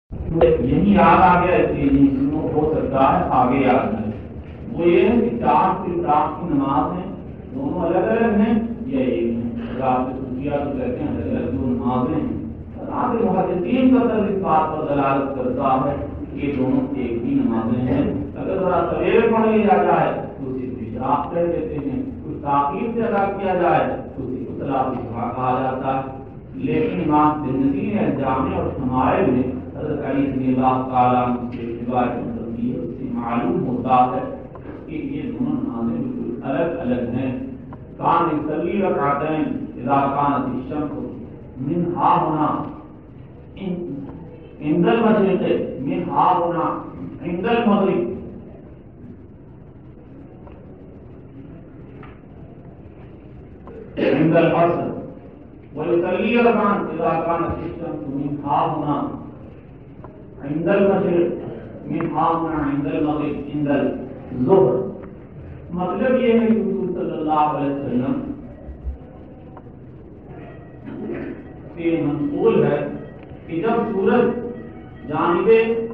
یہی یاد آ گیا اس لیے ہو سکتا ہے آگے یاد ہے وہ یہ ہے کہ چار کی نماز ہیں دونوں الگ الگ ہیں یا ایک ہیں رات صوفیہ تو کہتے ہیں الگ الگ دو نمازیں ہیں رات محدثین کا طرز اس بات پر دلالت کرتا ہے کہ یہ دونوں ایک ہی نمازیں ہیں اگر ذرا سویرے پڑھ لیا جائے تو اسی کو اشراق کہہ دیتے ہیں کچھ تاخیر سے ادا کیا جائے تو اسی کو صلاۃ الضحیٰ کہا جاتا ہے لیکن امام ترمذی نے جامع اور شمائل میں حضرت علی رضی اللہ تعالیٰ عنہ کی روایت نقل کی ہے اس سے معلوم ہوتا ہے کہ یہ دونوں نمازیں بالکل الگ الگ ہیں کان یصلی رکعتین اذا کانت الشمس من ها هنا عند المشرق من ها هنا عند المغرب عند العصر ويصلي ركعتين إذا كانت الشمس من ها هنا عند المشرق من ها هنا عند المغرب عند الظهر مطلب یہ ہے کہ حضور صلی اللہ علیہ وسلم سے منقول ہے کہ جب سورج جانب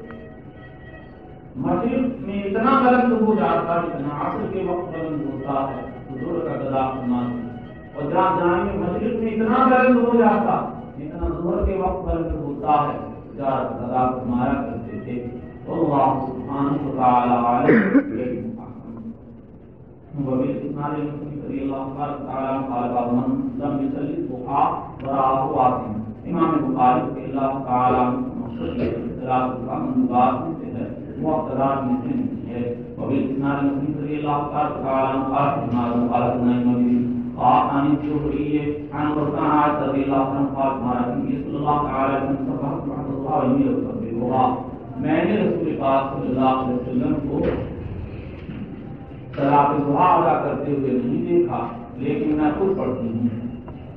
مشرق میں اتنا بلند ہو جاتا ہے اتنا عصر کے وقت بلند ہوتا ہے حضور کا قضا فرماتے اور جہاں جانب مشرق میں اتنا بلند ہو جاتا جتنا ظہر کے وقت بلند ہوتا ہے جہاں قضا فرمایا کرتے تھے اللہ سبحانہ وتعالی علیہ وبالإسناد المسلم رضي الله تعالى قال بعض من لم يصلي الضحى وراه واقم امام بخاری رضی اللہ تعالی عنہ صلاۃ الضحیٰ مبارک سے ہے مقتضیات میں سے نہیں ہے وبالإسناد المسلم رضی اللہ تعالی عنہ قال ابن عن الزهري عن عروة رضي الله عنه قال ما النبي صلى الله عليه وسلم صبح بعد الضحى وهي تصبح میں نے رسول پاک صلی اللہ علیہ وسلم کو صلاۃ الضحیٰ ادا کرتے ہوئے نہیں دیکھا لیکن میں خود پڑھتی ہوں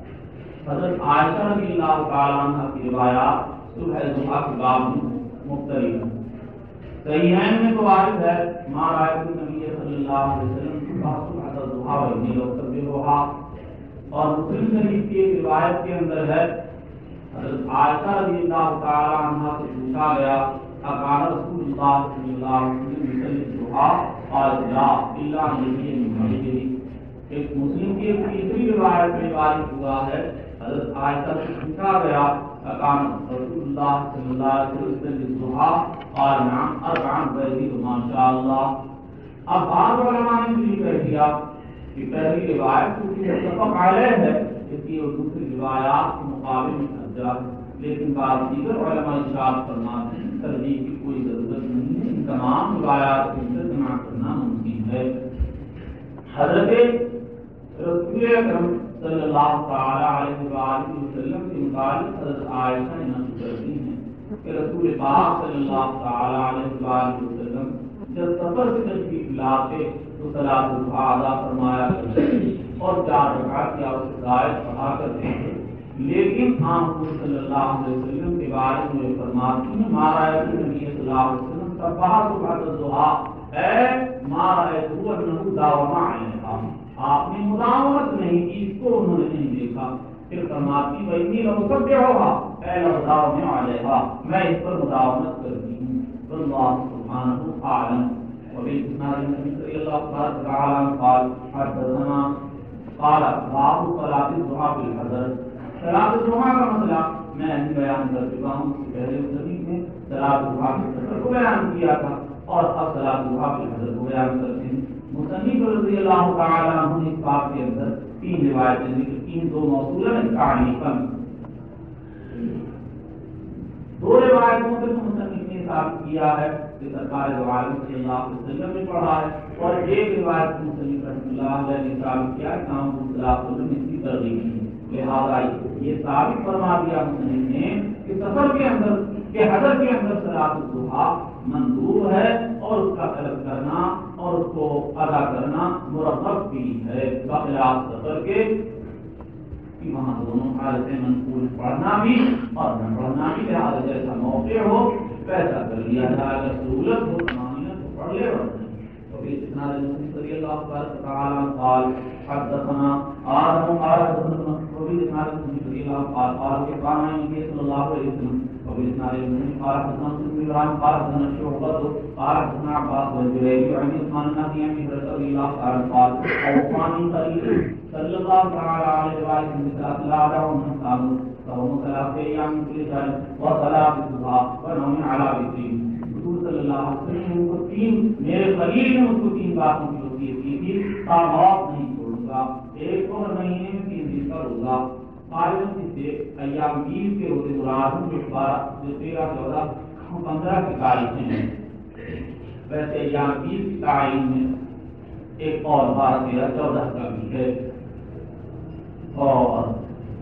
حضرت عائشہ رضی اللہ تعالیٰ عنہ کی روایات صبح ضحیٰ کے باب میں مختلف ہیں صحیحین میں تو وارد ہے ما رأیت النبی صلی اللہ علیہ وسلم صبح الضحیٰ وإنی لأصبحها اور مسلم شریف کی ایک روایت کے اندر ہے حضرت عائشہ رضی اللہ تعالیٰ عنہ سے پوچھا گیا اکان رسول اللہ صلی اللہ علیہ وسلم یصلی الضحیٰ قال لا الا نبی محمد ایک مسلم کی تیسری روایت میں وارد ہوا ہے حضرت عائشہ سے پوچھا گیا اکان رسول اللہ صلی اللہ علیہ وسلم یصلی الضحیٰ قال نعم اربعا فیزید ما شاء اللہ اب بعض علماء نے بھی کہہ دیا کہ پہلی روایت کی متفق علیہ ہے اس کی اور دوسری روایات کے مقابلے میں درجہ ہے لیکن بعض دیگر علماء ارشاد فرماتے ہیں ترجیح کی کوئی ضرورت نہیں ہے ان تمام روایات کے اندر جمع کرنا ممکن ہے حضرت رسول اکرم صلی اللہ تعالی علیہ وآلہ وسلم کے متعلق حضرت عائشہ نقل کرتی ہیں کہ رسول پاک صلی اللہ تعالی علیہ وآلہ وسلم جب سفر سے تشریف لاتے تو صلاۃ الضحیٰ ادا فرمایا کرتے اور 4 رکعت یا اس سے زائد پڑھا کرتے تھے لیکن آپ صلی اللہ علیہ وسلم کے بارے میں فرماتی ہیں ما رأیت النبی صلی اللہ علیہ وسلم صبح صبح الضحیٰ اے ما رأیت انہ داوم علیہا آپ نے مداومت نہیں کی اس کو انہوں نے نہیں دیکھا پھر فرماتی وإنی لأصبحها اے لأداوم علیہا میں اس پر مداومت کرتی ہوں واللہ سبحانہ اعلم وبالإسناد المسلم رضي الله تعالى عنه قال حدثنا قال باب صلاة الضحى بالحضر صلاة الضحى کا مسئلہ میں ابھی بیان کر چکا ہوں اس سے پہلے تدریس میں صلاة الضحى کے سفر کو بیان کیا تھا اور اب صلاة الضحى بالحضر کو بیان کرتے ہیں مصنف رضی اللہ تعالی عنہ نے اس باب کے اندر 3 روایتیں ذکر کی 2 موصولہ تعلیقا 2 روایتوں سے مصنف نے ثابت کیا ہے کہ سرکار دو عالم صلی اللہ علیہ وسلم نے پڑھا ہے اور ایک روایت مصنف رحمۃ اللہ علیہ نے ثابت کیا کہ کام صلی اللہ علیہ وسلم نے اس کی ترغیب کی لہذا یہ ثابت فرما دیا مصنف نے کہ سفر کے اندر کہ حضر کے اندر صلاۃ الضحیٰ مندوب ہے اور اس کا طلب کرنا اور اس کو ادا کرنا مرغب بھی ہے بخلاف سفر کے کہ وہاں دونوں حالتیں منقول پڑھنا بھی اور نہ پڑھنا بھی لہٰذا جیسا موقع ہو ویسا کر لیا جائے اگر سہولت ہو تمامیت تو پڑھ لے اور نہیں تو اس اسناد مسلم رضی اللہ تعالی عنہ قال حدثنا آدم قال حدثنا وفي إسناد رضي الله قال كان النبي صلى الله عليه وسلم وفي إسناد قال حدثنا سليمان قال حدثنا شعبة قال حدثنا عباس بن جريج عن عثمان بن أبي رضي الله قال أوصاني خليل صلى الله تعالى عليه وسلم لا دعوا من قالوا فهم ثلاثة أيام كل شهر وصلاة الضحى ونوم على وتر رسول صلی اللہ علیہ وسلم کو تین میرے خلیل نے اس کو تین باتوں کی وصیت کی تھی موت نہیں چھوڑوں گا ایک اور مہینے میں 3 دن کا روزہ قائم سے ایام 20 کے روزے مراد جو 13 14 15 کی تاریخ ہیں ویسے ایام 20 کی تعین میں ایک اور 12 13 14 کا بھی ہے اور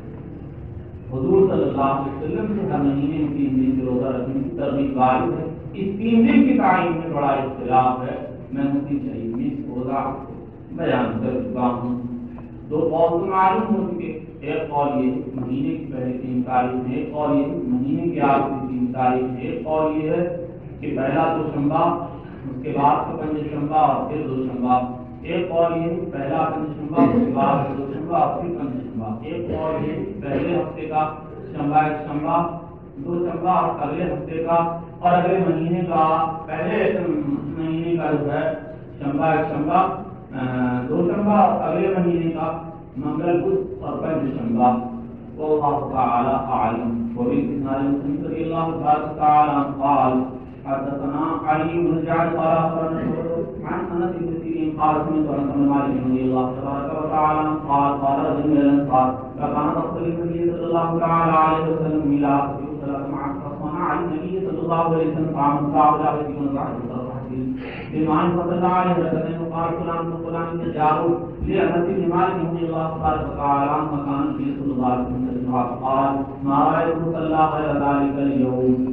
حضور صلی اللہ علیہ وسلم سے ہر مہینے میں 3 دن کے روزہ رکھنے کی ترغیب وارد ہے اس 3 دن کی تعین میں بڑا اختلاف ہے میں مفتی شہید میں اس کو بیان کر چکا ہوں 2 قول معلوم ہو چکے ایک قول یہ مہینے کی پہلی 3 تاریخ ہے ایک قول یہ مہینے کی آخری 3 تاریخ ہے ایک قول یہ ہے کہ پہلا دوشنبہ اس کے بعد پنجشنبہ اور پھر دوشنبہ ایک قول یہ پہلا پنجشنبہ اس کے بعد دوشنبہ اور پھر پنجشنبہ ایک قول یہ پہلے ہفتے کا شنبہ ایک شنبہ دوشنبہ اور اگلے ہفتے کا اور اگلے مہینے کا پہلے مہینے کا جو ہے شنبہ ایک شنبہ دوشنبہ اور اگلے مہینے کا منگل بدھ اور پنجشنبہ واللہ تعالی اعلم وفي اسناد مسلم رضي الله تعالى عنه قال حدثنا علي بن جعفر قال اخبرنا عن انس بن سيرين قال سمعت انس بن مالك رضي الله تبارك وتعالى عنه قال رجل من الانصار فكان رسول النبي صلى الله تعالى عليه وسلم ميلاد مع فصنع النبي صلى الله عليه وسلم طعاما فعلا يكون صاحب بمعنى صلى الله عليه وسلم قال فلان وفلان تجاروا لأنس بن مالك رضي الله تعالى عنه مكان النبي صلى الله عليه وسلم قال ما رأيت صلى غير ذلك اليوم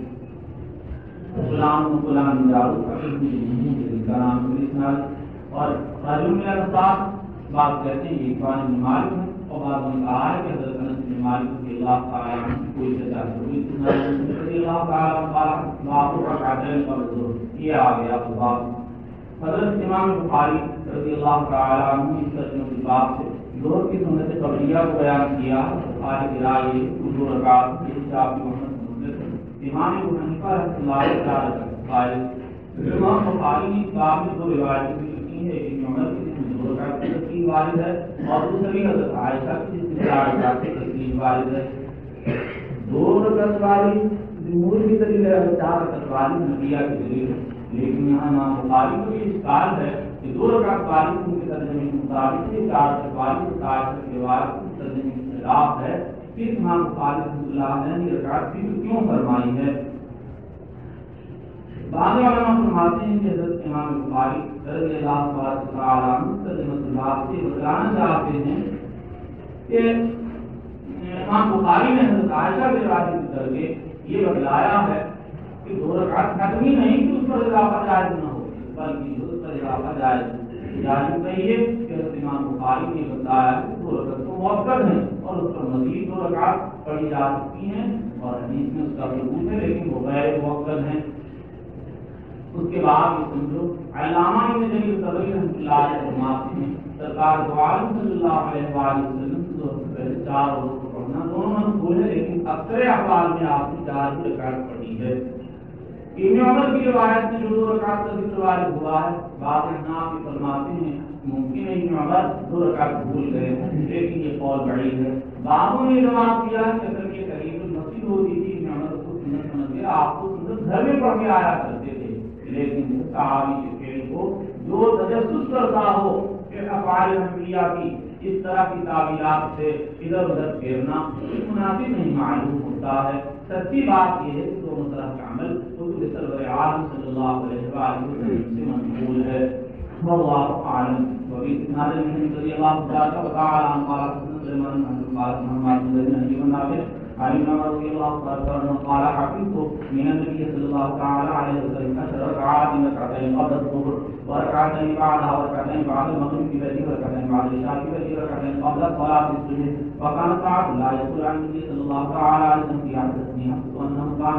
فلان وفلان تجاروا كلام الإسناد اور رجل من الأنصار بات کہتے ہیں یہ قرآن بن مالک ہے اور بعد میں کہا ہے کہ حضرت انس بن مالک رضی اللہ تعالی عنہ کوئی سزا ہوئی رضی اللہ تعالی عنہ قال باب رکعتین قبل الظہر یہ آ گیا باب حضرت امام بخاری رضی اللہ تعالی عنہ اس ترجمہ کے باب سے ظہر کی سنت قبلیہ کو بیان کیا بخاری کی رائے دو رکعت کے حساب کی سنت امام ابو حنیفہ رحمۃ اللہ تعالی قائل امام بخاری نے باب میں 2 روایتیں لکھی ہیں ایک عمر کی تسلیم وارد ہے اور دوسری حضرت عائشہ کی استدلال سے تسلیم وارد ہے 2 رکعت والی جمہور کی دلیل ہے 4 رکعت والی نبیہ کی دلیل ہے لیکن یہاں امام بخاری کو یہ اشکال ہے کہ 2 رکعت والی ان کے ترجمے کے مطابق 4 رکعت والی عائشہ کے روایت کے ترجمے کے خلاف ہے پھر امام بخاری رحمۃ اللہ نے یہ رکعت کیوں فرمائی ہے بعض علماء فرماتے ہیں کہ حضرت امام بخاری رضی اللہ تعالی عنہ ترجمہ الباب سے بتانا چاہتے ہیں کہ امام بخاری نے حضرت عائشہ کے روایت کی طرف یہ بتلایا ہے کہ 2 رکعت حتمی نہیں کہ اس پر اضافہ جائز نہ ہو بلکہ اس پر اضافہ جائز یعنی کہیے کہ حضرت امام بخاری نے بتایا کہ 2 رکعت تو مؤکد ہیں اور اس پر مزید 2 رکعت پڑھی جا سکتی ہیں اور حدیث میں اس کا ثبوت ہے لیکن وہ غیر مؤکد ہیں اس کے بعد یہ سمجھو علامہ ابن جریر طبری رحمۃ اللہ علیہ فرماتے ہیں سرکار دو عالم صلی اللہ علیہ وآلہ وسلم سے پہلے 4 روزوں کو پڑھنا دونوں مقبول ہے لیکن اکثر احوال میں آپ نے 4 ہی رکعت پڑھی ہے ابن عمر کی روایت میں جو 2 رکعت کا ذکر وارد ہوا ہے بعض احناف فرماتے ہیں ممکن ہے ابن عمر 2 رکعت بھول گئے لیکن یہ قول بعید ہے بعضوں نے جواب دیا کہ اگر یہ قریب المسجد ہوتی تھی ابن عمر کو سنت سمجھ کے آپ کو سنت گھر میں پڑھ کے آیا کرتے تھے لیکن صحابی کے فعل کو جو تجسس کرتا ہو کہ افعال انبیاء کی اس طرح کی تعبیرات سے ادھر ادھر پھیرنا مناسب نہیں معلوم ہوتا ہے سچی بات یہ ہے کہ 2 مسئلہ کا عمل حضور سرور عالم صلی اللہ علیہ وسلم سے منقول ہے واللہ اعلم وفي اسناد مسلم رضی اللہ تعالی عنہ قال سليمان بن محمد بن نافع عن عمر رضي الله عنه قال حفظت من النبي صلى الله تعالى عليه وسلم 10 ركعات ركعتين قبل الظهر وركعتين بعدها وركعتين بعد المغرب في بدر وركعتين بعد العشاء في بدر وركعتين قبل صلاة الصبح وكان ساعة لا يقول عن النبي صلى الله تعالى عليه وسلم في عهد التسمية وأنه كان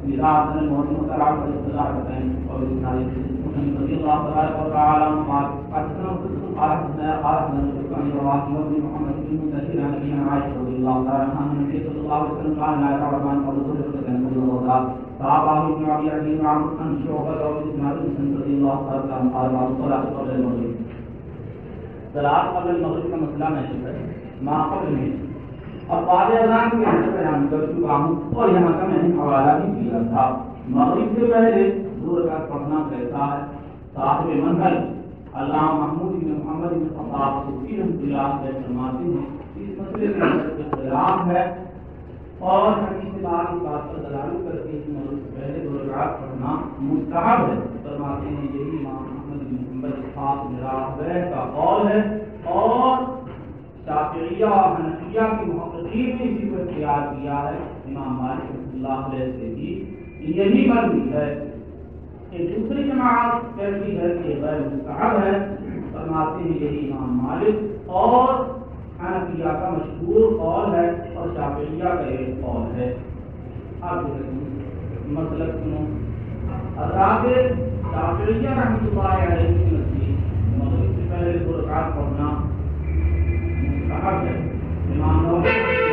ميراث المؤمن وتعالى الصلاة اور رضي الله تبارك وتعالى عنهما حدثنا قال حدثنا رواحي بن محمد بن كثير عن ابي عائشة رضي الله تعالى عنها ان النبي صلى الله عليه وسلم قال لا يقرب عن قول الظهر كان الوضاء صحابه ابن ابي عدي وعمرو بن شعبة واسماعيل بن رضي الله تعالى عنه قال بعض الصلاة قبل المغرب صلاة قبل المغرب کا مسئلہ نہیں ہے ما قبل میں اب بعد اذان کے اندر بیان کر چکا ہوں اور یہاں کا میں نے حوالہ بھی دیا تھا مغرب سے پہلے دو رکعت پڑھنا کیسا ہے صاحب منہل علامہ محمود بن محمد بن خطاب صوفی رحمۃ اللہ علیہ فرماتے ہیں اس مسئلے میں اختلاف ہے اور حدیث بات اس بات پر دلالت کرتی ہے کہ مغرب سے پہلے دو رکعت پڑھنا مستحب ہے فرماتے ہیں یہی امام محمد بن محمد خاص مراغبہ کا قول ہے اور شافعیہ اور حنفیہ کے محققین نے اسی کو اختیار کیا ہے امام مالک رحمۃ اللہ علیہ سے بھی یہی مرضی ہے ایک دوسری جماعت کہتی ہے کہ غیر مستحب ہے فرماتے ہیں یہی امام مالک اور حنفیہ کا مشہور قول ہے اور شافعیہ کا ایک قول ہے اب مسلک سنو حضرات شافعیہ رحمۃ اللہ علیہ کے نزدیک مغرب سے پہلے دو رکعت پڑھنا مستحب ہے امام نووی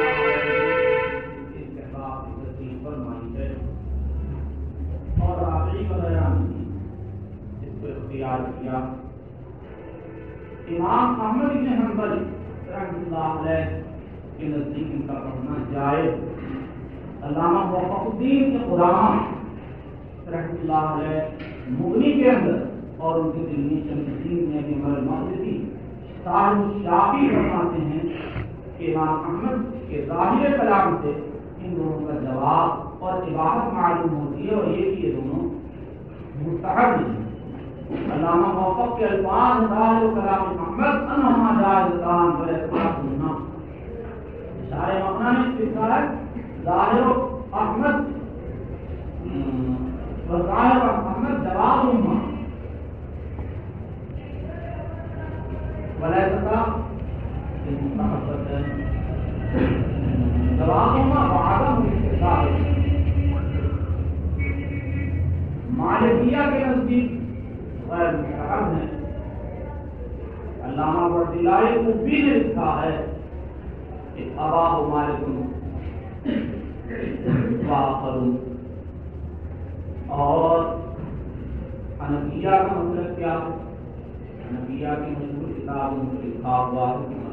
استحباب کی ترتیب فرمائی ہے اور رافعی وغیرہ نے اس کو اختیار کیا امام احمد بن حنبل رحمۃ اللہ علیہ کے نزدیک ان کا پڑھنا جائز علامہ وفق الدین کے غلام رحمۃ اللہ علیہ مغنی کے اندر اور ان کے دلمی شمس الدین نے بھی مقدسی صاحب شافعی فرماتے ہیں کہ امام احمد کے ظاہر کلام سے ان دونوں کا جواب اور عبادت معلوم ہوتی ہے اور یہ کہ یہ دونوں مستحب ہیں علامہ موقف کے الفاظ ظاہر کلام محمد انہما جائزتان والاعتقاد سننا اشارہ مقنع نے لکھا ہے ظاہر احمد وظاہر محمد جواب امہ والاعتقاد مستحب ہے جواب امہ وعدم استحباب مالکیہ کے نزدیک غیر مستحب ہے علامہ بردلائی خوبی نے لکھا ہے کہ اباہ مالک واخر اور حنفیہ کا مطلب کیا ہے حنفیہ کی مشہور کتاب میں لکھا ہوا ہے کہ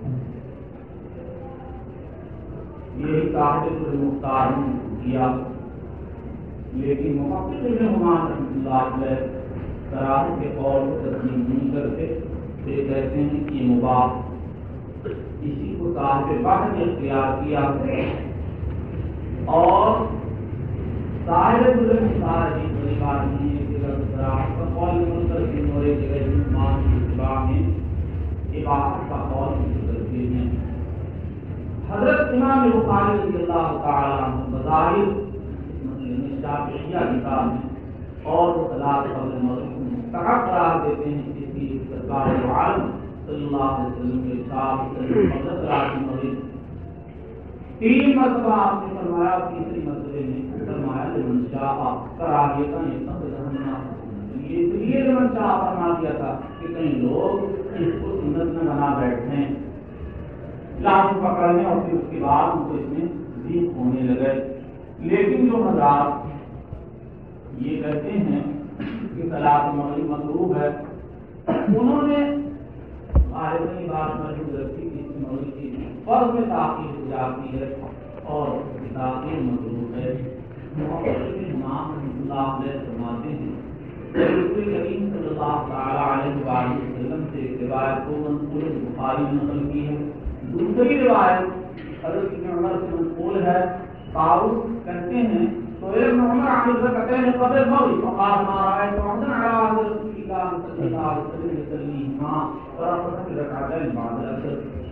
یہی صاحب المختار نے کیا لیکن محقق ابن حمان رحمۃ اللہ علیہ کراہت کے قول کو تسلیم نہیں کرتے تو یہ کہتے ہیں کہ یہ مباح اسی کو صاحب بحث نے اختیار کیا ہے اور صاحب المختار کی کوئی بات نہیں ہے کہ اگر کراہت کا قول مستقیم اور ایک جگہ حمان کی اتباع میں عبادت کا قول ذکر کرتے ہیں حضرت امام بخاری رضی اللہ تعالی عنہ بظاہر شافعیہ کتاب میں اور وہ صلاۃ قبل المغرب کو مستحب قرار دیتے ہیں اس کی سرکار دو عالم صلی اللہ علیہ وسلم کے ساتھ قبل صلاۃ المغرب تین مرتبہ آپ نے فرمایا تیسری مرتبے میں فرمایا لمن شاء کراہیتا یتخذہا یہ اس لیے لمن شاء فرما دیا تھا کہ کئی لوگ اس کو سنت نہ بنا بیٹھے ہیں لازم پکڑنے اور پھر اس کے بعد ان کو اس میں ضیق ہونے لگے لیکن جو حضرات یہ کہتے ہیں کہ صلاۃ المغرب مطلوب ہے انہوں نے غالباً یہ بات موجود رکھی کہ اس مغرب کی فرض میں تاخیر ہو جاتی ہے اور تاخیر مطلوب ہے محقق امام رحمۃ اللہ علیہ فرماتے ہیں رسول کریم صلی اللہ تعالی علیہ وآلہ وسلم سے ایک روایت کو منقول بخاری نے نقل کی ہے دوسری روایت حضرت ابن عمر سے منقول ہے طاؤوس کہتے ہیں تو ابن عمر عن الركعتين قبل المغرب فقال ما رايت عهدا على عهد رسول الله صلى الله عليه وسلم يصليهما ورفع الركعتين بعد العصر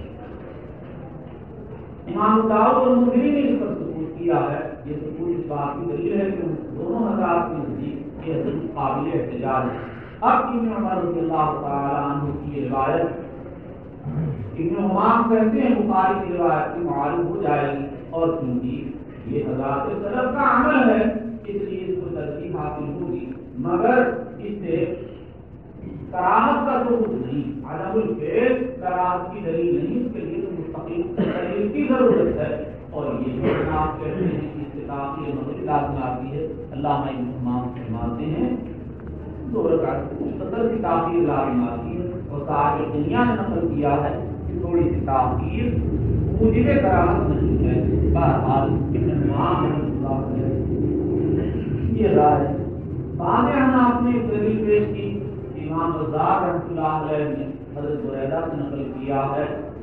امام داؤد اور مدری نے اس پر ثبوت کیا ہے یہ ثبوت اس بات کی دلیل ہے کہ دونوں حضرات کے نزدیک یہ حدیث قابل احتجاج ہے اب ابن عمر رضی اللہ تعالی عنہ کی روایت ابن عمر کہتے ہیں بخاری کی روایت کی معارض ہو جائے گی اور چونکہ یہ حضرات سلف کا عمل ہے حاصل ہوگی، مگر اس سے کراہت کا ثبوت نہیں، عدم الفعل کراہت کی دلیل نہیں، اس کے لیے تو مستقل دلیل کی ضرورت ہے۔ اور یہ جو آپ کہتے ہیں کہ اس سے تاخیر مغرب لازم آتی ہے، علامہ ابن حمام فرماتے ہیں 2 رکعت مختصر سی تاخیر لازم آتی ہے، اور صاحب دنیا نے نقل کیا ہے کہ تھوڑی سی تاخیر موجب کراہت نہیں ہے۔ بہرحال ابن حمام رحمۃ اللہ علیہ یہ رائے ہے۔ بعد آپ نے ایک دلیل پیش کی، امام بزار رحمۃ اللہ علیہ نے حضرت بریدہ سے نقل کیا ہے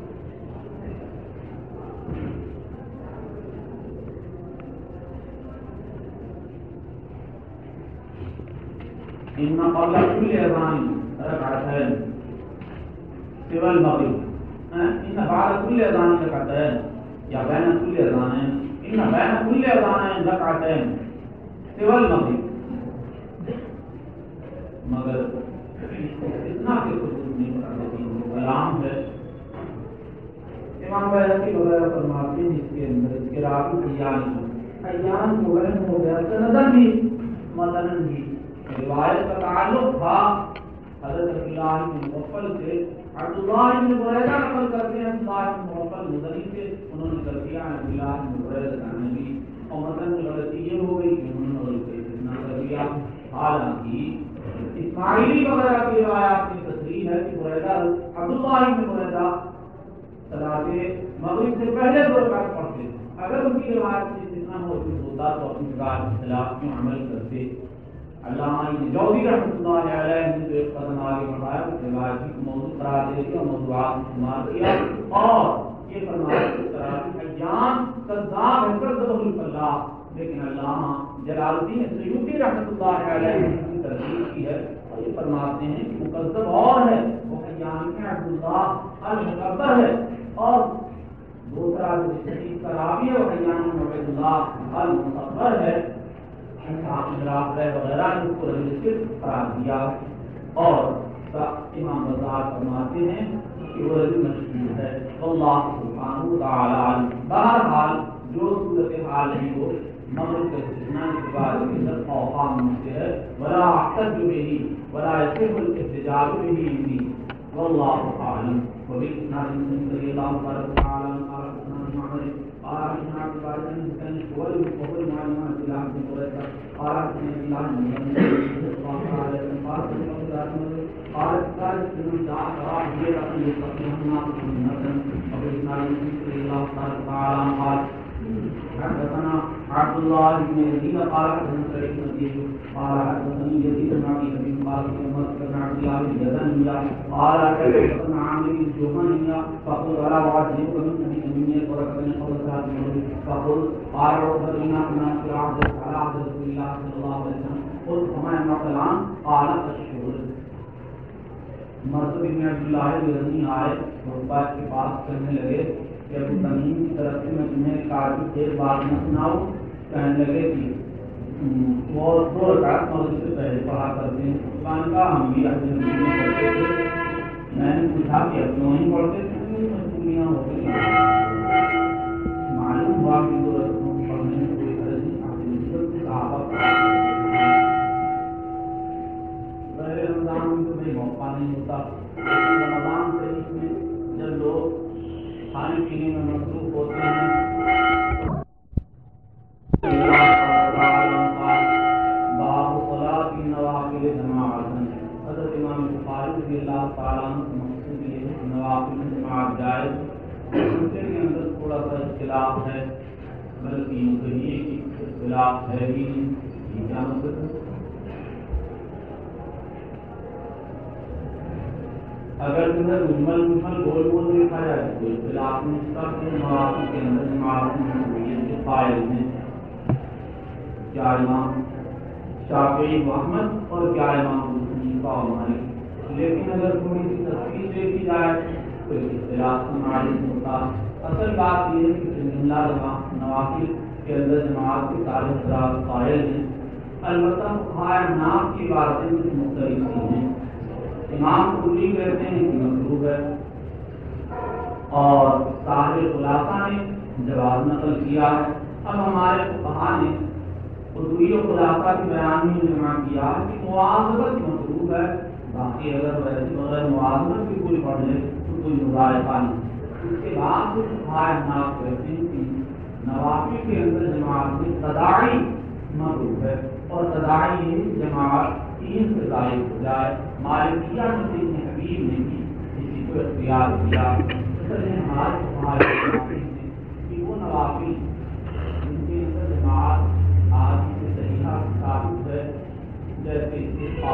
ان قبل كل اذان ركعتين سوى المغرب، ان بعد كل اذان ركعتين یا بین كل اذانين، ان بین كل اذانين ركعتين سوى المغرب، مگر اتنا کہ کچھ نہیں کرتے کلام ہے۔ امام بیہقی وغیرہ فرماتے ہیں اس کے اندر اس کے راوی حیان جو ہے ہو گیا سندن بھی متنن بھی روایت کا تعلق تھا حضرت عبداللہ بن مغفل سے، عبداللہ بن بریدہ نقل کرتے ہیں عبداللہ بن مغفل مدنی سے، انہوں نے کر دیا عبداللہ بن بریدہ جانبی، اور متن میں غلطی یہ ہو گئی کہ انہوں نے اتنا کر دیا، حالانکہ اسماعیلی وغیرہ کی روایات میں تصریح ہے کہ بریدہ عبداللہ بن بریدہ صلاۃ مغرب سے پہلے 2 رکعت پڑھتے، اگر ان کی روایت میں اتنا موجود ہوتا تو اپنی بات کے خلاف کیوں عمل کرتے۔ علامہ جوزی رحمۃ اللہ علیہ نے جو ایک قدم آگے بڑھایا اس روایت کو موضوع قرار دے دیا، موضوعات استعمال کیا اور یہ فرمایا اس طرح کہ حیان کذاب ہے، کذب الفلاح، لیکن علامہ جلال الدین سیوطی رحمۃ اللہ علیہ نے اس کی ترتیب کی ہے اور یہ فرماتے ہیں کہ مکذب اور ہے، وہ حیان بن عبداللہ المکبر ہے، اور دوسرا جو حدیث کا راوی ہے وہ حیان بن عبداللہ المکبر ہے۔ وغیرہ نے اس کو رجسٹر قرار دیا، اور امام بزار فرماتے ہیں کہ وہ رجل مشہور ہے، اللہ سبحانہ تعالی۔ بہرحال جو صورتحال ہے وہ مغرب کے استثناء کے بعد کے اندر اوقام میں سے ہے، ولا احتج به ولا يصح الاحتجاج به عندي والله اعلم۔ وبالاسناد من رضي الله تعالى عنه قال حدثنا معمر قال حدثنا عبد البارئ بن حسين وهو المعلم عن الله بن قريظة قال حدثنا الله بن قال من دعا راحية أن يستقيم الناس سنة، وبالاسناد من رضي الله تعالى عنه قال حدثنا عبد الله بن يزيد قال حدثنا سعيد بن مسيب قال حدثني يزيد بن ابي حبيب قال حدثنا عبد الله بن جزان قال حدثنا عامر بن جهنم فقل ولا واجب من امين وركبنا قول ذات فقل قال ربنا كنا في عهد على عهد رسول الله صلى الله عليه وسلم قلت وما الان قال الشهور۔ مرثد بن عبداللہ الغنی آئے اور کے پاس کرنے لگے کہ ابو تمیم کی طرف سے میں تمہیں کافی دیر بعد نہ سناؤں، کہنے لگے کہ وہ 2 رکعت مغرب سے پہلے پڑھا کرتے ہیں۔ قرآن کا ہم بھی اپنے پڑھتے تھے، میں نے پوچھا کہ اب کیوں نہیں پڑھتے تھے، مجبوریاں ہو گئی، معلوم ہوا کہ 2 رکعتوں پڑھنے میں کوئی حرج نہیں، آپ نے صحابہ پہلے رمضان میں تو کوئی موقع نہیں ہوتا، رمضان شریف میں جب لوگ کھانے پینے میں مصروف ہوتے ہیں۔ باب صلاۃ النوافل جماعۃ، حضرت امام بخاری رضی اللہ تعالیٰ عنہ سے مقصود یہ ہے کہ نوافل میں جماعت جائز، اس کے اندر تھوڑا سا اختلاف ہے، بلکہ یوں کہیے کہ اختلاف ہے ہی نہیں، کیا مطلب ہے؟ اگر تمہیں مجمل گول گول لکھا جائے تو اختلاف میں اس کا نوافل کے اندر جماعت میں کے قائل ہیں، کیا امام شافعی و احمد اور کیا امام حنیفہ و مالک، لیکن اگر تھوڑی سی تفصیل دیکھی جائے تو اختلاف سے معلوم ہوتا۔ اصل بات یہ ہے کہ جملہ نوافل کے اندر جماعت کے سارے حضرات قائل ہیں، البتہ فقہائے احناف کی باتیں کچھ مختلف ہیں۔ امام قلی کہتے ہیں کہ مطلوب ہے، اور صاحب خلاصہ نے جواب نقل کیا ہے۔ اب ہمارے فقہاء نے قدویہ جو خلاصہ کی بیان میں جمع کیا کہ مواظبت مطلوب ہے، باقی اگر ویسے بغیر مواظبت کی کوئی پڑھ لے تو کوئی مظاہرہ نہیں۔ اس کے بعد ناف کہتے ہیں کہ نوافل کے اندر جماعت میں تداعی مطلوب ہے، اور تداعی جماعت 3 سے ظاہر ہو جائے۔ مالکیہ میں سے ابن حبیب نے بھی اسی کو اختیار کیا۔ ہمارے کہ وہ نوافل جن کے اندر جماعت آج سے صحیحہ ثابت ہے، جیسے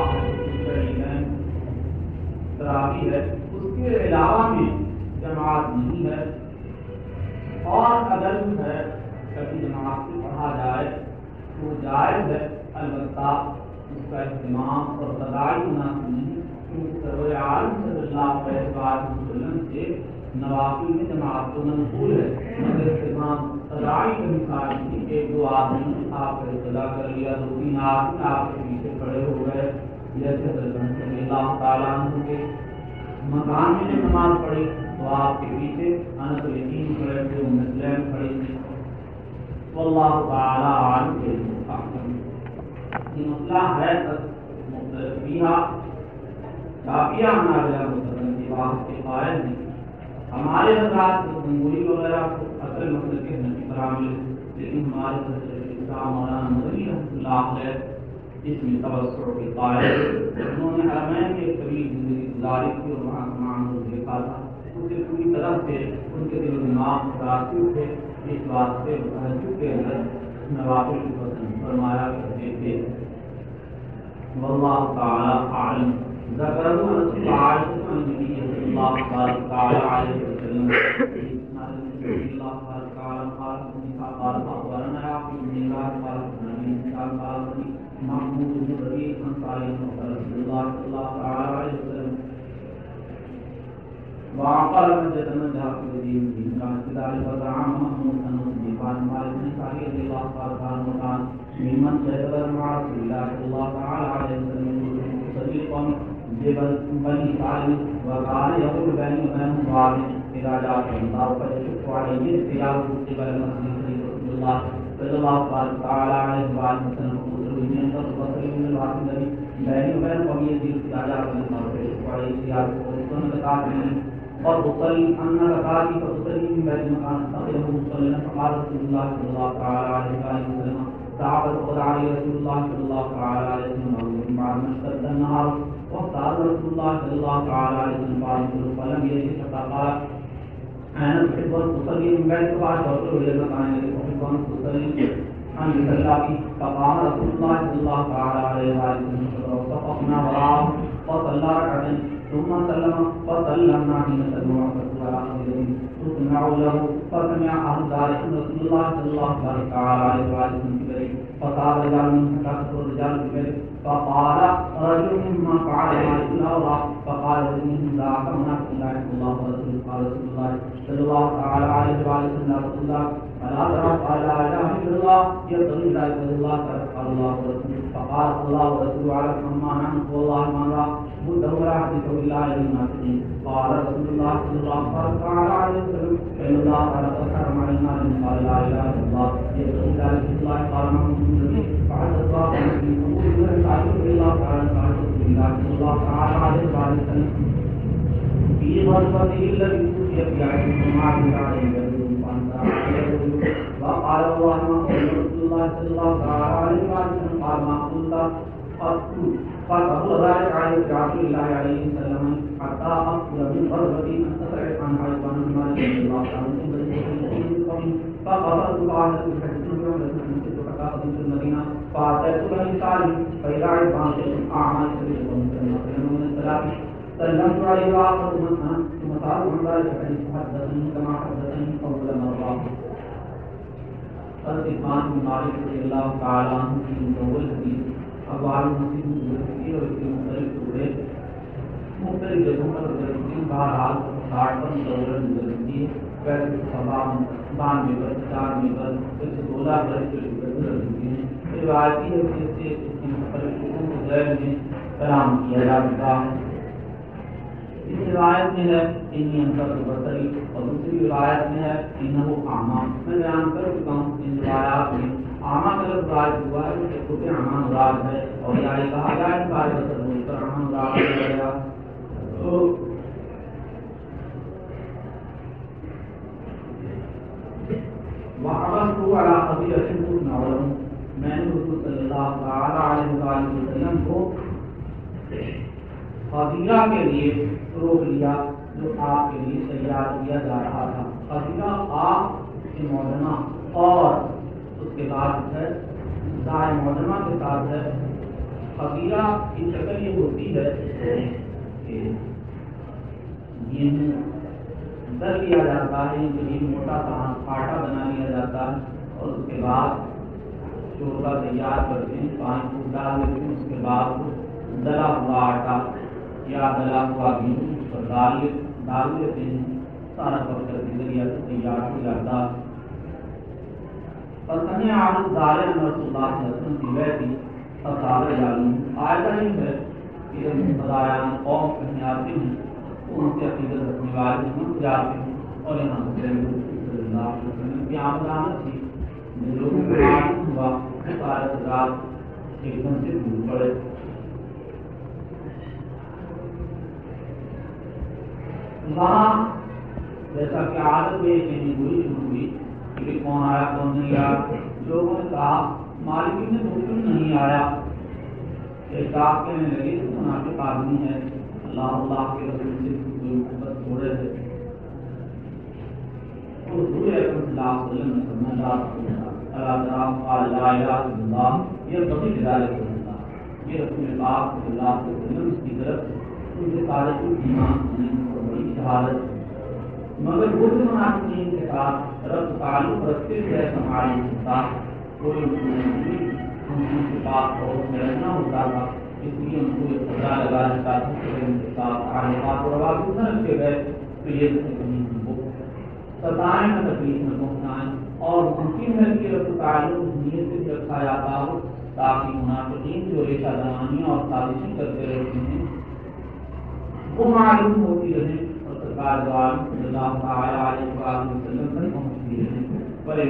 تراویح ہے، اس کے علاوہ میں جماعت نہیں ہے، اور اگر جو ہے کبھی جماعت سے پڑھا جائے تو جائز ہے، البتہ اس کا اہتمام اور تداعی مناسب نہیں، کیونکہ سرور عالم صلی اللہ علیہ وسلم سے نوافل میں جماعت تو منقول ہے، مگر اہتمام تداعی کا مثال نہیں کہ 2 آدمی آپ کا ابتدا کر لیا، 2-3 آدمی آپ کے پیچھے کھڑے ہو گئے، جیسے حضرت رضی اللہ تعالیٰ عنہ کے مکان میں جب نماز پڑھی تو آپ کے پیچھے انس بن یقین کھڑے تھے، ام سلیم کھڑی تھی، واللہ تعالیٰ عالم کے یہ مسئلہ ہے مختلف فیہا کافیہ نازلہ مستقل کی بات کے قائل ہیں۔ ہمارے حضرات گنگوئی وغیرہ کو اصل مسئلہ کے نفی برامل، لیکن ہمارے حضرت اسلام مولانا مدنی رحمۃ اللہ علیہ اس میں توسع کے قائل، انہوں نے حرمین کی ایک طویل زندگی گزاری تھی اور وہاں تمام دیکھا تھا، اسے پوری طرح سے ان کے دل و دماغ متاثر تھے، اس بات سے تہجد کے اندر نوافل کو پسند فرمایا کرتے تھے۔ واللہ تعالی اعلم۔ ذکر انس عائشہ النبی صلی اللہ تعالی علیہ وسلم محمود بن ربیع انصاری رسول اللہ صلی اللہ تعالی علیہ وسلم وعقل من جتن جہاں کے دین کی کانسدار فضعام محمود انس دیفان مالک نے ساری رضی اللہ تعالی مکان ممن شہدر مع رسول اللہ صلی اللہ تعالی علیہ وسلم صدیقا بنی سالم وقال يقول بيني وبينهم وعد إذا جاء الله فيشق عليه اختيار قبل المسجد رسول الله صلى الله تعالى عليه وسلم وقل من تصبر من الوعد الذي بيني وبين قومي إذا جاء الله فيشق عليه اختيار قبل المسجد اور اصلی ان رکعتی فاصلی من بین مکان استقله مصلنا فقال رسول الله صلى الله تعالى عليه وسلم صحابة قد علي رسول الله صلى الله تعالى عليه وسلم بعد ما اشتد النهار واختار رسول الله صلى الله تعالى عليه وسلم فلم يجد حتى قال انا احب ان اصلي من بين فقال رسول الى المكان الذي احب ان اصلي ان يصلى فيه فقام رسول الله صلى الله تعالى عليه وسلم وصفقنا وراءه فصلى ركعتين ثم سلم فسلمنا حين سلم على الذي تسمع له فسمع اهل ذلك رسول الله صلى الله تعالى عليه وسلم فقال رجال من كثر الرجال بكذب فقال رجل مما فعل ما الا فقال منهم ذاك منافق لا يحب الله ورسوله قال رسول الله صلى الله تعالى عليه وسلم رسول الله فلا ترى قال لا اله الا الله يبتغي ذلك وجه الله قال الله ورسوله فقال الله ورسوله على ما نحن والله ما نرى بده ولا حديث بالله للناصحين قال رسول الله صلى الله تعالى عليه وسلم ان الله تعالى ذكر مع الناس قال لا اله الا الله يبتغي ذلك وجه الله قال محمد فعل الله في قبول الله تعالى صلى الله تعالى عليه وسلم في غرفته التي توفي فيها الجماعة عليه وقال الله ما قال رسول الله صلى الله عليه وسلم قال ما قلت فقال ذلك عليه رسول الله عليه وسلم حتى أخذ من غرفتي أن تسرع عن حيوان المال صلى الله عليه وسلم فقبلت بعض في المدينة فأتيت بني سالم فإذا عرفان شيخ أعمى سبيل من السلام سلمت عليه وآخذ منها ثم سألت عن ذلك فإن حدثني كما حدثني أول مرة فالإخوان بن مالك رضي الله تعالى عنه في مطول حديث أبواب المسجد المسجد وفي مختلف سورة مختلف جگہوں پر گزرتی بہرحال 60 پر مطول گزرتی ویسے سبا 92 پر 94 پر ویسے 16 پر گزرتی ہے۔ روایتی حدیث سے اس کی مختلف ذیل میں کلام کیا جاتا ہے۔ اس روایت میں ہے انی انصر بصری اور دوسری روایت میں ہے انہو اعمیٰ۔ میں بیان کر چکا ہوں ان روایات میں اعمیٰ کا لفظ روایت ہوا ہے کہ خود کہ عمہ مراد ہے اور یہاں کہا جائے بار بسر بول کر عمہ مراد ہو گیا. تو وَعَرَضْتُ عَلَىٰ قَبِيلَةٍ كُنَّ عَلَمُ، میں نے حضور صلی اللہ تعالیٰ علیہ وسلم کو قبیلہ کے لیے روک لیا جو آپ کے لیے تیار کیا جا رہا تھا. قبیلہ آپ کی موجمہ اور اس کے بعد ہے دائیں موجمہ کے ساتھ ہے. قبیلہ کی شکل یہ ہوتی ہے کہ گیہوں در لیا جاتا ہے، یہ موٹا سا آٹا بنا لیا جاتا ہے اور اس کے بعد شوربہ تیار کرتے ہیں، پانی کو ڈال دیتے ہیں، اس کے بعد دلا ہوا آٹا یا دلا ہوا گیہوں اس پر ڈال دیتے ہیں، سارا پتھر کے ذریعے سے تیار ہو جاتا. پسند عادت دار رسول اللہ صلی اللہ علیہ وسلم کی بیٹی فصال جالوں آیت نہیں ہے کہ جب خدایان قوم کہیں آتے ہیں ان سے عقیدت رکھنے والے ہم جاتے ہیں اور یہاں سے صلی اللہ علیہ وسلم کی آمدانت تھی. لوگوں کو معلوم ہوا سارے حضرات ایک دم سے دور پڑے. وہاں جیسا کہ عادت میں کہیں ہوئی شروع ہوئی کہ کون آیا کون نہیں آیا. لوگوں نے کہا مالک نے بالکل نہیں آیا. ایک آپ کہنے لگے تو منافق آدمی ہے، اللہ کے رسول سے کوئی محبت چھوڑے تھے. تو حضور اکرم صلی اللہ علیہ وسلم نے فرمایا اللہ تعالیٰ قال لا الہ الا اللہ، یہ بڑی ہدایت ہوتا ہے. یہ رسول پاک صلی اللہ علیہ وسلم کی طرف ان کے سارے ایمان اور بڑی شہادت. مگر وہ منافقین کے ساتھ رب تعلق رکھتے ہوئے سماعی ہوتا کوئی ان کے پاس بہت میں رہنا ہوتا تھا، اس لیے ان کو یہ خدا لگا رہتا تھا کہ ان کے ساتھ تعلقات اور روابط نہ رکھے گئے تو یہ ستائیں نہ تکلیف میں پہنچائیں. اور ممکن ہے کہ رب تعلق اس نیت سے بھی رکھا جاتا ہو تاکہ منافقین جو ریشہ دمانیاں اور سازشیں کرتے رہتے ہیں وہ معلوم ہوتی رہے اور سرکار دو عالم صلی اللہ تعالیٰ علیہ وسلم تک پہنچتی رہے.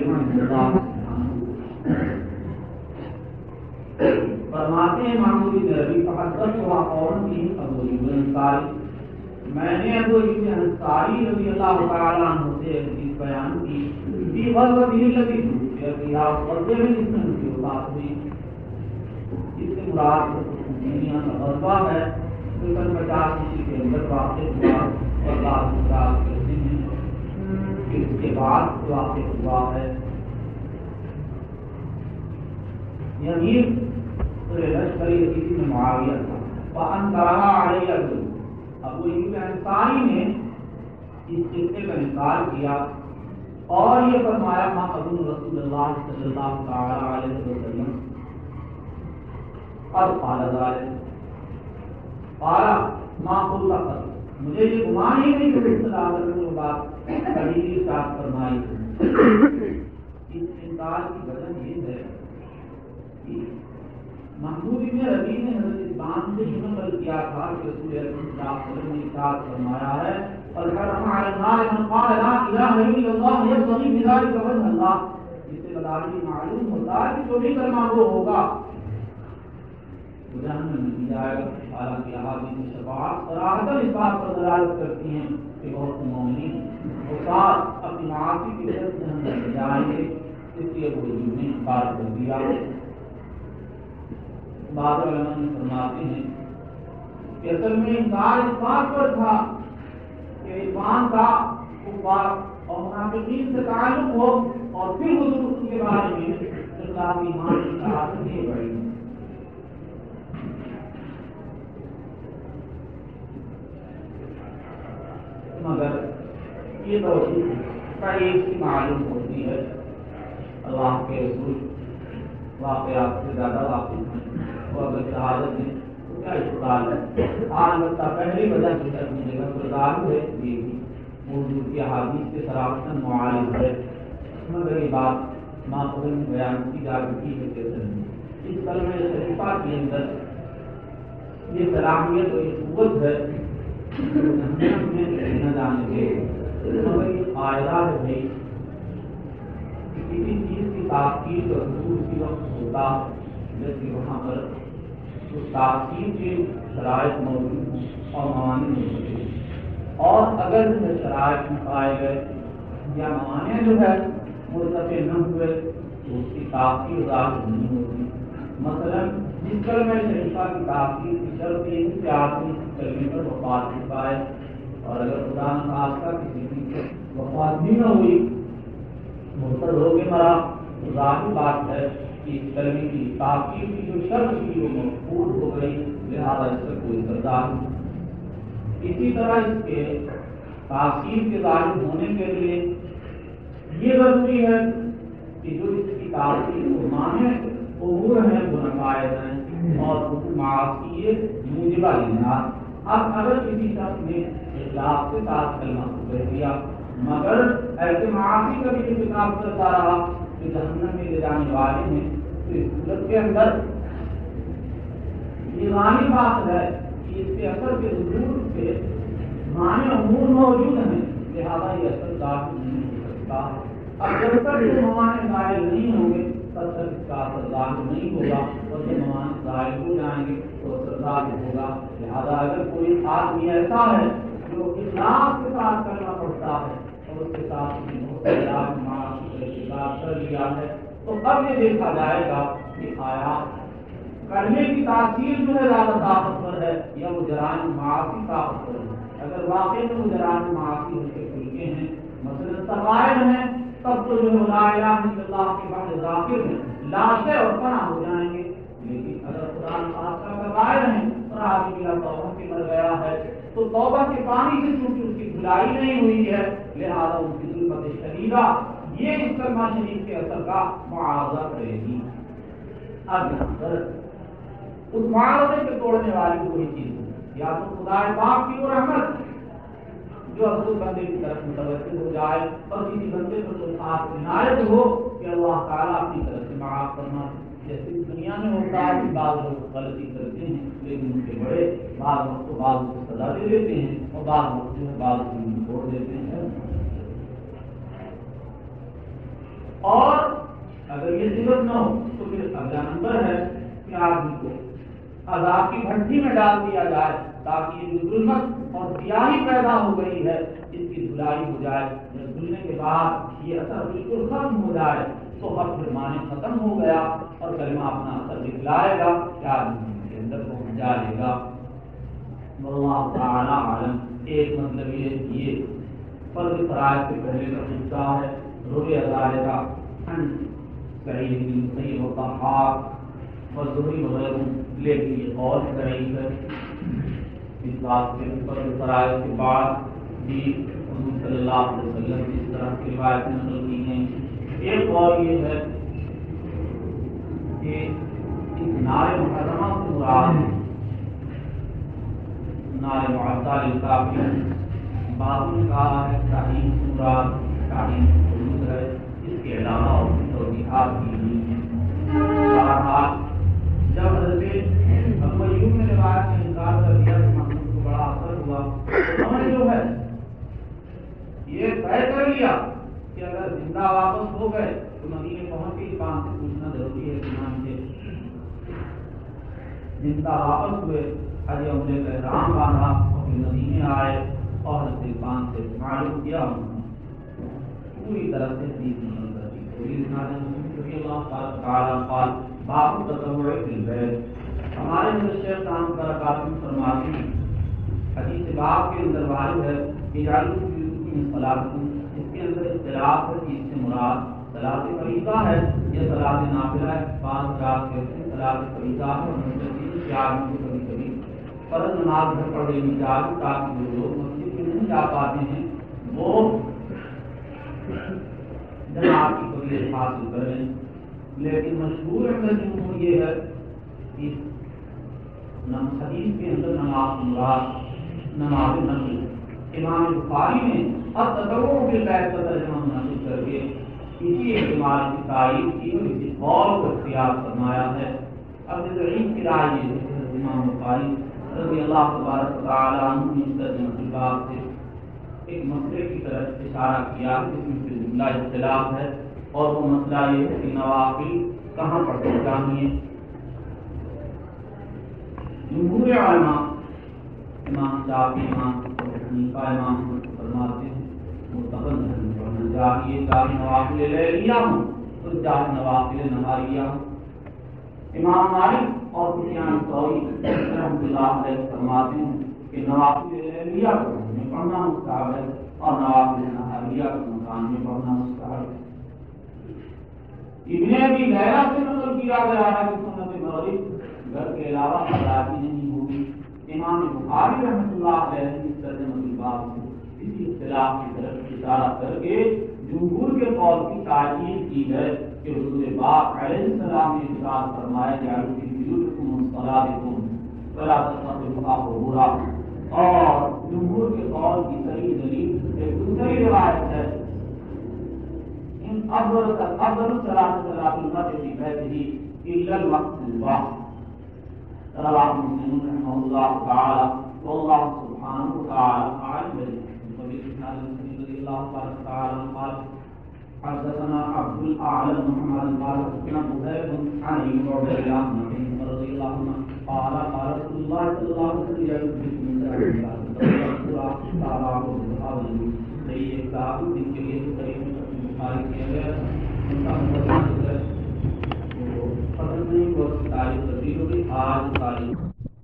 فرماتے ہیں معمولی نبی فحدث ہوا قوم کی ابو ایوب انصاری، میں نے ابو ایوب انصاری رضی اللہ تعالیٰ عنہ سے حدیث بیان کی کہ غزوہ التي فيها غزوہ میں جس میں ان کی وفات ہوئی. اس سے مراد دنیا کا غزوہ ہے جو 50 کے اندر واقع ہوا اور بعض افراد کہتے ہیں کہ اس کے بعد واقع ہوا ہے. یمین لشکری یزید میں معاویہ تھا. فانکرہ علیہ ابو ایوب انصاری نے اس قصے کا انکار کیا اور یہ فرمایا ما اظن رسول اللہ صلی اللہ تعالی علیہ وسلم اور قال ذلك قال ما قلت، مجھے یہ گمان ہی نہیں کہ صلی اللہ علیہ وسلم نے بات قریبی ساتھ فرمائی. اس انکار کی وجہ یہ ہے کہ محمود ابن ربیع نے حضرت ابان سے یہ نقل کیا تھا کہ رسول اللہ صلی اللہ علیہ وسلم نے ارشاد فرمایا ہے الحرم علی النار من قال لا الہ الا اللہ یبتغی بذلک وجہ اللہ. اس سے بظاہر معلوم ہوتا ہے کہ جو بھی کلمہ وہ ہوگا وہ جہنم میں نہیں جائے گا. حالانکہ احادیث شفاعت صراحتاً اس بات پر دلالت کرتی ہیں کہ بہت سے مومنین حفاظ اپنی معاصی کی وجہ سے جہنم میں جائیں گے، اس لیے وہ نے انکار کر دیا. بعض علماء فرماتے ہیں کہ اصل میں انکار اس بات پر تھا کہ ایمان کا کفار اور منافقین سے تعلق ہو اور پھر حضور کے بارے میں اخلاق ایمان کی شہادت دی گئی. مگر یہ توحید کا ایک ہی معلوم ہوتی ہے. اللہ کے رسول واقعات سے زیادہ واقف ہیں اور اگر شہادت میں تو کیا اشکال ہے. البتہ پہلی وجہ جو ہے اپنی جگہ پر ظاہر ہے، یہ بھی موضوع کی احادیث سے صراحتاً معارض ہے. مگر یہ بات ماخذ میں بیان کی جا چکی ہے کہ اس کلمہ شریفہ کے اندر یہ صلاحیت اور یہ قوت ہے نہ جانے کے. مگر یہ قاعدہ ہے بھائی کسی چیز کی تاکید اور حضور کی وقت ہوتا جبکہ وہاں پر تاثیر کے شرائط موجود ہوں اور موانع موجود ہیں، اور اگر جو ہے شرائط میں پائے گئے یا موانع جو ہے مرتفع نہ ہوئے تو اس کی تاثیر ظاہر نہیں ہوتی۔ مثلا جس کلمہ شریفہ کی تاثیر کی شرط یہ ہے کہ آدمی اس کلمے پر وفات ہو پائے، اور اگر خدا نخواستہ کسی کی وفات بھی نہ ہوئی، مرتد ہو کے مرا، تو ظاہر بات ہے کہ اس کلمے کی تاثیر کی جو شرط تھی وہ مفقود ہو گئی، لہذا اس کا کوئی سردار نہیں۔ اسی طرح اس کے تاثیر کے ظاہر ہونے کے لیے یہ ضروری ہے کہ جو اس کی تاثیر کو مانے امور ہیں وہ نقائص ہیں اور معاشی موجبہ جنات۔ اب اگر کسی شخص نے اخلاص کے ساتھ کلمہ کو کہہ دیا مگر ایسے معاشی کا بھی ارتکاب کرتا رہا جو جہنم میں لے جانے والے ہیں، تو اس صورت کے اندر یہ ظاہر بات ہے کہ اس کے اثر کے ظہور سے معنی امور موجود ہیں، لہذا یہ اثر ظاہر نہیں ہو سکتا۔ اب جب تک یہ معنی ظاہر نہیں ہوں گے تب تک اس کا اثر ظاہر نہیں ہوگا، اور جب معنی ظاہر ہو جائیں گے تو اثر ظاہر ہوگا۔ لہذا اگر کوئی آدمی ایسا ہے جو اخلاص کے ساتھ کلمہ پڑھتا ہے اور اس کے ساتھ کر لیا ہے، تو اب یہ دیکھا جائے گا کہ آیا کلمے کی تاثیر جو ہے زیادہ طاقتور ہے یا وہ جرائم معاشی طاقتور ہے۔ اگر واقعی میں وہ جرائم معاشی ان کے کھلکے ہیں، مثلا سوائر ہیں، تب تو جو لا الہ الا اللہ کے بعد ذاکر ہیں، لاشیں اور پناہ ہو جائیں گے۔ لیکن اگر قرآن پاک کا سوائر ہیں اور آدمی بلا توبہ کے مر گیا ہے، تو توبہ کے پانی سے چونکہ اس کی دھلائی نہیں ہوئی ہے، لہذا ان کی ظلمت شدیدہ یہ اس کلمہ شریف کے اثر کا معاوضہ کرے گی۔ اب یہاں پر اس معاوضے کے توڑنے والی کوئی چیز ہے، یا تو خدا پاک کی وہ رحمت جو اصل بندے کی طرف متوجہ ہو جائے اور کسی بندے پر کوئی خاص عنایت ہو کہ اللہ تعالیٰ اپنی طرف سے معاف کرنا، جیسے دنیا میں ہوتا ہے کہ بعض لوگ غلطی کرتے ہیں لیکن ان کے بڑے بعض وقت بعض کو سزا دے دیتے ہیں اور بعض وقت جو ہے بعض کو چھوڑ دیتے ہیں۔ اور اگر یہ صفت نہ ہو تو پھر اگلا نمبر ہے کہ آدمی کو عذاب کی بھٹی میں ڈال دیا جائے تاکہ یہ جو ظلمت اور سیاہی پیدا ہو گئی ہے اس کی دھلائی ہو جائے۔ جب دھلنے کے بعد یہ اثر بالکل ختم ہو جائے تو اب پھر معنی ختم ہو گیا اور کلمہ اپنا اثر دکھلائے گا کہ آدمی کے اندر پہنچ جائے گا۔ واللہ تعالی عالم۔ ایک مطلب یہ فرض فرائض سے پہلے کا حصہ ہے روح ازالے کا صحیح صحیح ہوتا خاص اور ضروری وغیرہ، لیکن یہ قول ضعیف ہے۔ اس بات کے فرض فرائض کے بعد بھی حضور صلی اللہ علیہ وسلم کی اس طرح کی روایتیں نقل کی ہیں۔ ایک قول یہ ہے کہ اس نار محرمہ سے مراد نار معطل الکافی، بعض نے کہا ہے تعین سے مراد تعین حدود ہے، اس کے علاوہ اور توضیحات کی گئی ہیں۔ بہرحال جب حضرت ابو ایوب نے روایت میں انکار کر دیا تو محمود کو بڑا اثر ہوا، تو انہوں نے جو ہے یہ طے کر لیا کہ اگر زندہ واپس ہو گئے تو مدینے پہنچ کے کام سے پوچھنا ضروری ہے کہ مان کے زندہ واپس ہوئے، حج عمرے کا احرام باندھا اور پھر مدینے آئے اور حضرت خان سے معلوم کیا، پوری طرح سے حدیث نقل کر دی۔ پوری رضی اللہ تعالیٰ قال باب تطوع فی البیت۔ ہمارے شیخ صاحب کا قاسم فرماتے ہیں حدیث باب کے اندر وارد ہے کہ جعلوا فی بیوتکم صلاۃ، اس کے اندر اختلاف ہے کہ اس سے مراد صلاۃ فریضہ ہے یا صلاۃ نافلہ ہے۔ بعض رات کہتے ہیں صلاۃ فریضہ ہے اور مجدد کے آدمی کو کبھی کبھی فرض نماز گھر پڑھ لینی چاہیے تاکہ جو لوگ مسجد میں نہیں جا پاتے ہیں وہ جماعت کی فضیلت حاصل کریں۔ لیکن مشہور جمہور یہ ہے کہ حدیث کے اندر نماز مراد نماز نفل۔ امام بخاری نے التطوع بالبیت کا ترجمہ نقل کر کے اسی احتمال کی تائید کی اور اسی قول کو اختیار فرمایا ہے۔ اب ضعیف کی رائے یہ ہے کہ امام بخاری رضی اللہ تبارک تعالیٰ عنہ نے اس ترجمہ کے بعد سے ایک مسئلے کی طرف اشارہ کیا جس میں سے جملہ اختلاف ہے، اور وہ مسئلہ یہ ہے کہ نوافل کہاں پڑھنے چاہیے۔ جمہور علماء امام شافعی امام حنیفہ امام فرماتے ہیں مستقل دھرم پڑھنا چاہیے، چاہے نوافل لیلیہ ہوں تو چاہے نوافل نہاریہ ہوں۔ امام مالک اور سفیان ثوری رحمۃ اللہ علیہ فرماتے ہیں کہ نوافل لیلیہ کو گھر میں پڑھنا مستحب ہے اور نوافل نہاریہ کو مکان میں پڑھنا مستحب ہے۔ ابن ابی لیلہ سے نقل کیا گیا ہے کہ سنت مغرب گھر کے علاوہ ادا نہیں ہوگی۔ امام بخاری رحمۃ اللہ علیہ نے اس ترجمہ کی بات کو اسی اختلاف کی طرف اشارہ کر کے جمہور کے قول کی تائید کی ہے کہ حضور پاک علیہ السلام نے ارشاد فرمایا کہ فی بیوتکم صلاتکم فلا تتخذوها قبورا، اور جمہور کے قول کی صحیح دلیل ایک دوسری روایت ہے ان افضل صلاۃ المرء فی بیتہ الا الوقت الواحد، رواه مسلم رحمه الله تعالى والله سبحانه وتعالى أعلم بإسناد مسلم رضي الله تعالى قال حدثنا عبد الأعلى بن محمد قال حدثنا بهير عن ابن عبد الله بن عمر رضي الله عنه قال قال رسول الله صلى الله عليه وسلم من ذلك تعالى صحیح کتاب دن کے لیے صحیح بخاری کیا گیا ان کا مطلب ہے پتہ نہیں وہ تاریخ تبدیل ہوگی آج تاریخ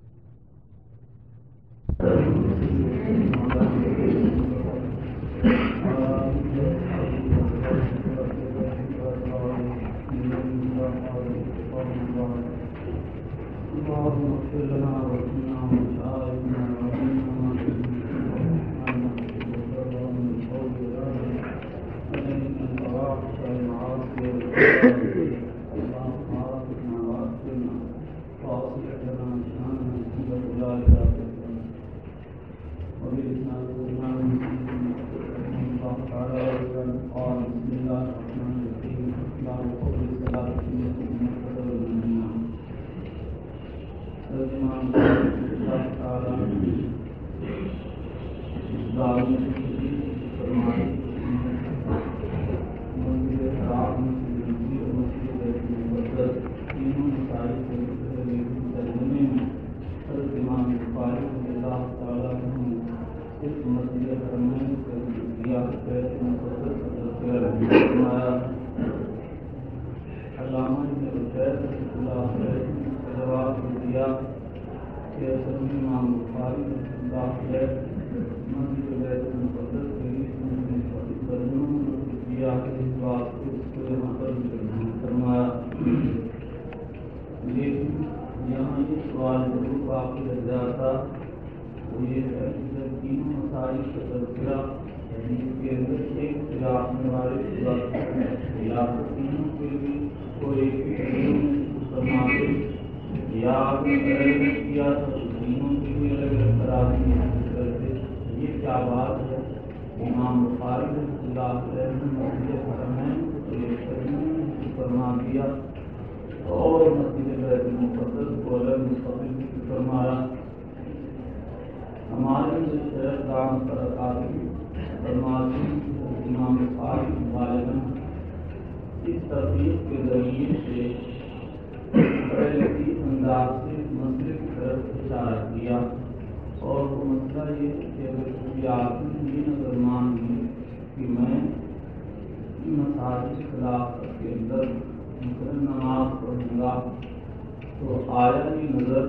تو آیا کی نظر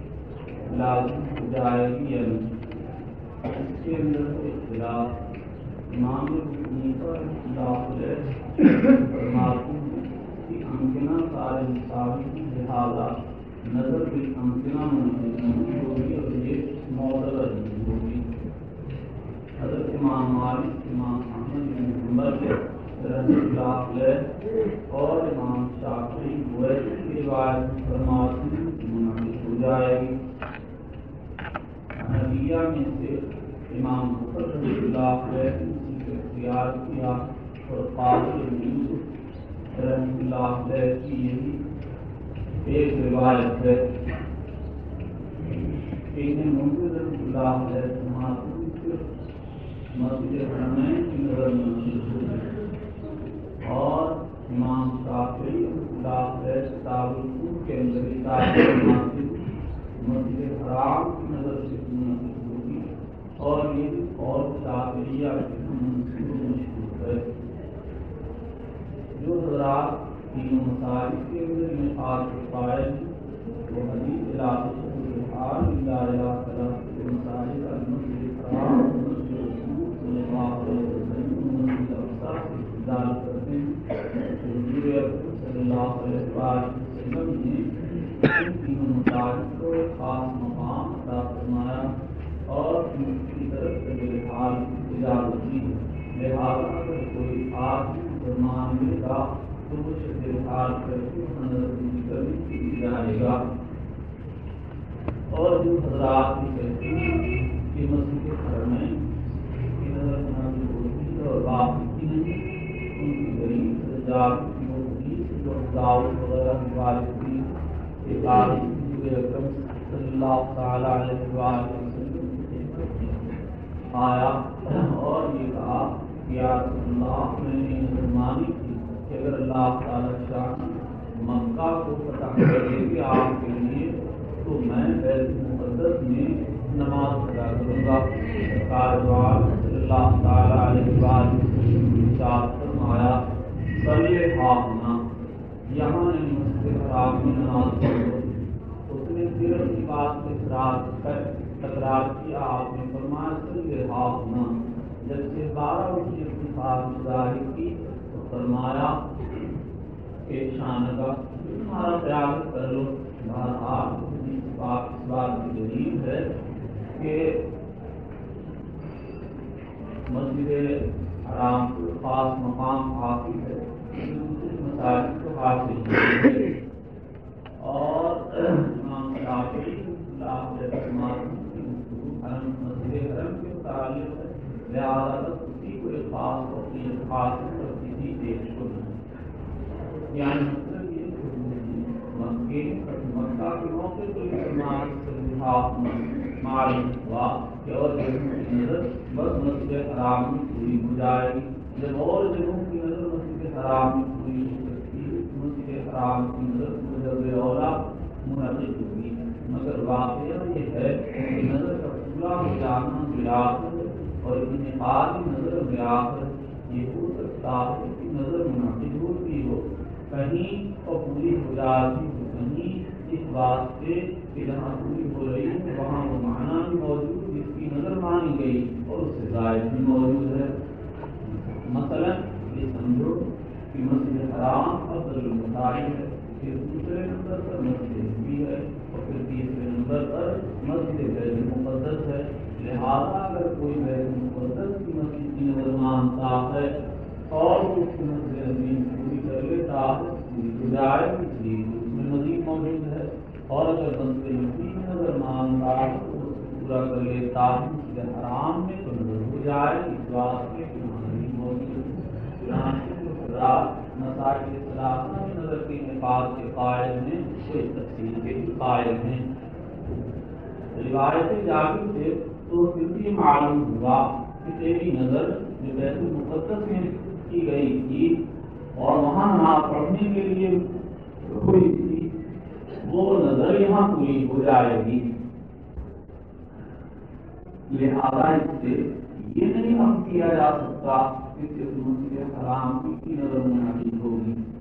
لازم ہو جائے گی یا نہیں، اس کے اندر اختلاف امام حنیفہ فرماتے ہیں کہ امکنہ سارے مساوی کی لہٰذا نظر بھی امکنہ منفی ہوگی اور یہ معتبر نہیں ہوگی۔ حضرت امام مالک، امام احمد بن حنبل رحمۃ اللہ علیہ اور امام شافعی کی روایت فرماتے ہیں کہ منعقد ہو جائے گی۔ حنفیہ میں سے امام بکر رحمۃ اللہ علیہ نے اختیار کیا اور قاضی یوسف رحمۃ اللہ علیہ کی یہی ایک روایت ہے۔ ابن منذر رحمۃ اللہ علیہ فرماتے ہیں کہ مسجد حرمین کی نظر منسوخ ہوئی اور امام شافعی کتاب الفقہ کے اندر مسجد حرام کی نظر سے منعقد ہوگی اور یہ اور شافعیہ کے مشہور ہے. جو حضرات تینوں مسائل کے اندر انعقاد کے قائل وہ حدیث علاقے حال اللہ تعالیٰ مسائل المسجد حرام مسجد رسول صلی اللہ علیہ وسلم مسجد اقصی سے استدلال کرتے ہیں. حضور اکرم صلی اللہ علیہ وسلم نے ان تینوں مسائل کو ایک خاص مقام عطا فرمایا اور ان کی طرف سے بحال کی اجازت دی. لہٰذا اگر کوئی آدمی مسلمان ملے گا تو وہ بحال کر کے نظر کرنے کی جائے گا. اور جو حضرات بھی کہتے ہیں کہ مسجد حرمین کی نظر منعقد ہوتی ہے اور باقی کی نہیں، ان کی غریب سجاد کی ہوتی جو دعوت وغیرہ روایت کی ایک آدمی حضور اکرم صلی اللہ تعالیٰ علیہ وسلم آیا اور یہ کہا کہ یا رسول اللہ میں نے نظر مانی تھی کہ اگر اللہ تعالیٰ شان مکہ کو فتح کرے گی آپ کے لیے تو میں بیت المقدس میں نماز ادا کروں گا. سرکار دو عالم صلی اللہ تعالیٰ علیہ وسلم ارشاد فرمایا صلی ہاہنا، یہاں مسجد حرام میں نماز پڑھو. اس نے پھر اپنی بات کے تکرار کیا. آپ نے فرمایا صلی ہاہنا. جب سے 12 اپنی اپنی بات ظاہر کی تو فرمایا کہ شان کا تمہارا خیال کر لو. بہرحال اس بات کی دلیل ہے کہ مسجد حرام کو خاص مقام حاصل ہے، دوسرے مسائل کو حاصل نہیں ہے. اور امام شافعی مسجد حرم کے متعلق ہے، لہٰذا اسی کو ایک خاص تفصیلی پیش کرنا ہے. یعنی مطلب یہ مکہ کے موقع پر مسلمان معلوم ہوا کہ اور جگہوں کی نظر بس مسجد حرام میں پوری ہو جائے گی. جب اور جگہوں کی نظر مسجد حرام میں پوری ہو سکتی ہے مسجد حرام کی نظر مجرد اولا منعقد ہوگی. مگر واقعہ یہ ہے کہ نظر کا پورا ہو جانا بلاخر اور انعقاد نظر بلاخر یہ ہو سکتا ہے کہ نظر منعقد ہوتی ہو کہیں اور پوری ہو جاتی ہو کہیں، اس واسطے کہ جہاں پوری ہو رہی ہے وہاں وہ معنی بھی موجود جس کی نظر مانی گئی اور اس سے زائد بھی موجود ہے. مثلا یہ سمجھو کہ مسجد حرام افضل المساجد ہے، پھر دوسرے نمبر پر مسجد نبوی ہے اور پھر تیسرے نمبر پر مسجد بیت المقدس ہے. لہٰذا اگر کوئی بیت المقدس کی مسجد کی نظر مانتا ہے اور اس کی مسجد نبوی پوری کر لیتا ہے پوری ہو جائے اس لیے اس میں مزید موجود ہے. اور اگر مسجد نبوی کی نظر مانتا ہے تو اس کو پورا کر لیتا ہے مسجد حرام میں تو نظر ہو جائے اس واسطے کہ مزید موجود ہے. مساجد ثلاثہ میں نظر کے انعقاد کے قائل ہیں، کوئی تفصیل کے بھی قائل ہیں. روایت جابر سے تو پھر بھی معلوم ہوا کہ تیری نظر جو بیت المقدس میں کی گئی تھی اور وہاں نماز پڑھنے کے لیے ہوئی تھی وہ نظر یہاں پوری ہو جائے گی. لہذا اس سے یہ نہیں ہم کیا جا سکتا کہ مسجد حرام کی نظر منعقد ہوگی.